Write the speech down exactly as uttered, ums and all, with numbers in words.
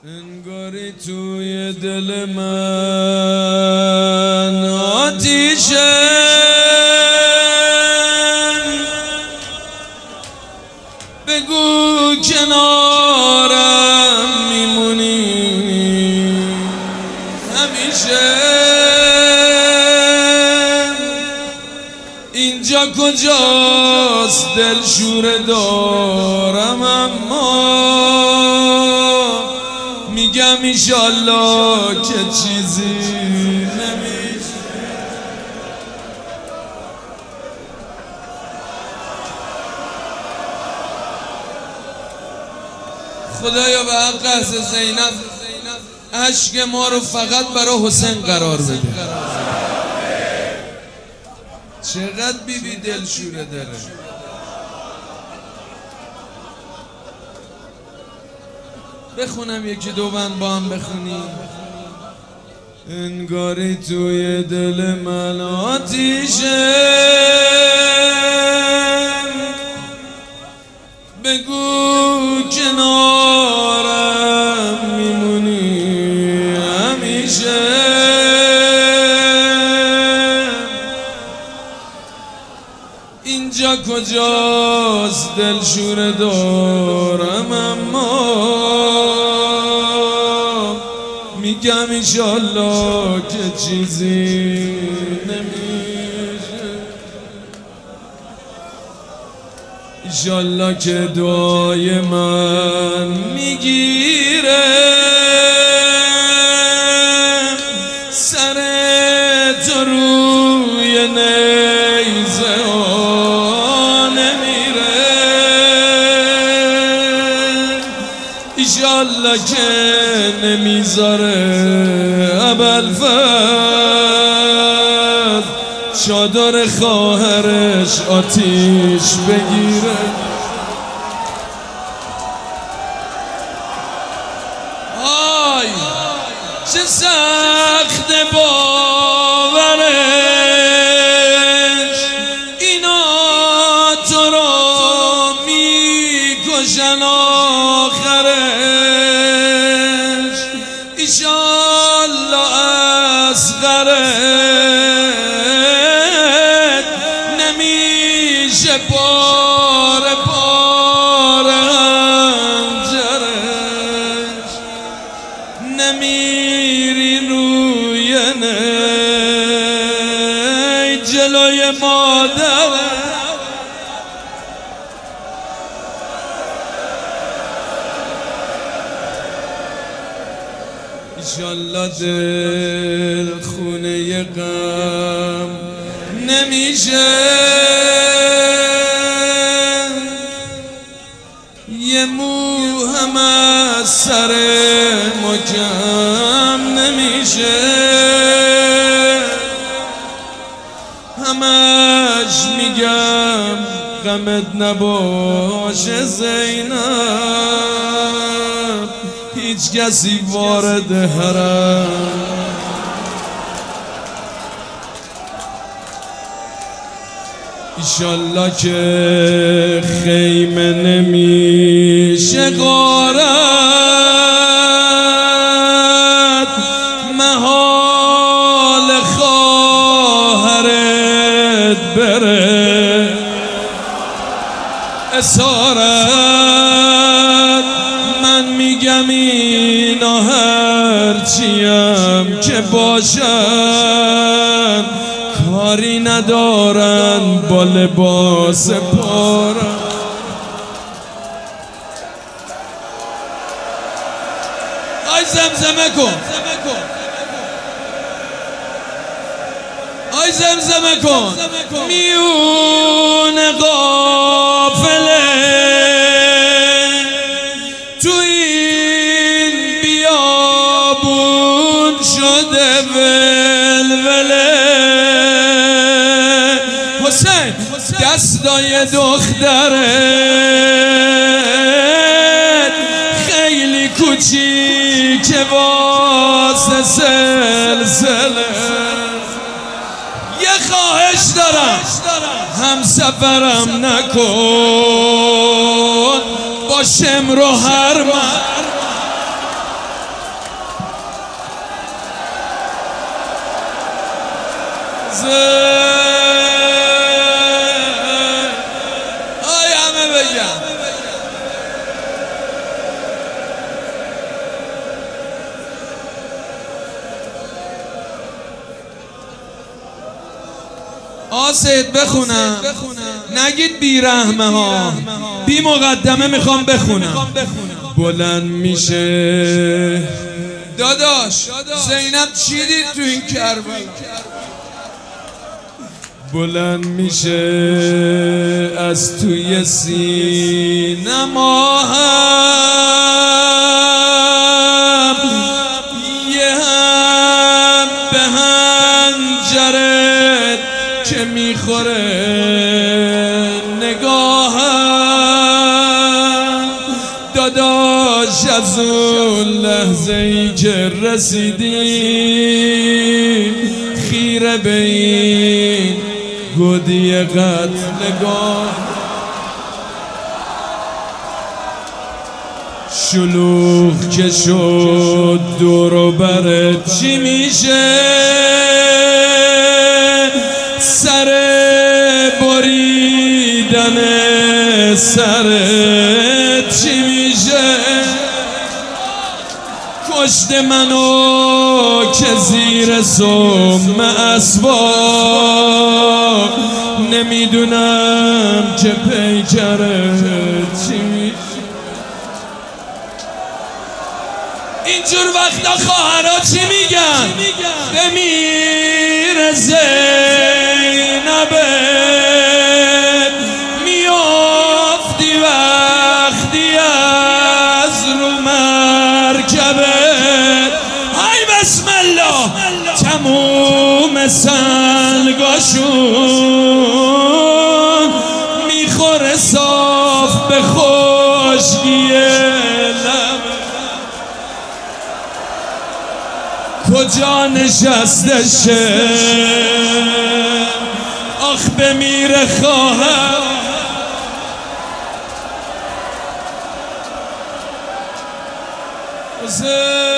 انگاری توی دل من آتیشه، بگو کنارم میمونی همیشه. اینجا کجاست دلشوره دارم، اما میگم ایشالله که چیزی نمیشه. خدایا به حق حضرت زینب اشک ما رو فقط برای حسین قرار بده. چقدر بی بی دلشوره داره. بخونم یکی دو بند با هم بخونیم. انگاری توی دل من آتیشه، بگو کنارم میمونی همیشه. اینجا کجاست دلشوره دارم، اما میگم ایشالله که چیزی نمیشه. ایشالله که دعای من میگیره، سر تو روی نیزه ها نمیره. ایشالله که نمیذاره ابوالفضل چادر خواهرش آتیش بگیره. آی چه سخت باورش، اینا تو رو میکشن آخرش. ایشالله اصغرت نمیشه پاره پاره هنجرش، نمیری روی نی جلوی مادرش. ایشالله دل خونه غم نمیشه، یه مو هم از سر ما کم نمیشه. همش میگم غمت نباشه زینب، هیچ کسی وارد حرم. ایشالله که خیمه نمیشه غارت، محال خواهرت بره اسارت. من میگم اینا هرچیم که باشن کاری ندارن با لباس پارن. آی زمزمه کن، آی زمزمه کن، میون قافله تو این بیابون شده ولوله. حسین دستای دخترت خیلی کوچیکه واسه سلسله. یه خواهش دارم هم سفرم نکن با شمر و هرمن. آسید بخونم نگید بی رحمه ها، بی مقدمه میخوام بخونم. بلند میشه داداش زینب چی دید تو این کربلا؟ بلند میشه از توی سینه ماهم، یه هم به هنجرت که میخوره نگاهم. داداش از اون لحظه ای که رسیدیم خیره به این گودی قتلگاه، شلوغ که شد دور و برت چی میشه؟ سر بریدن سرت چی میشه؟ کشت منو که زیر سم اسباب، نمیدونم که پیکرت چی میشه. اینجور وقتا خواهرها چی میگن؟ بمیر زینبت میافتی وقتی از رو مرکبت. های بسم الله تموم سنگاشون میخوره صاف به خشکی لب. کجا نشسته شه آخ بمیره خواهر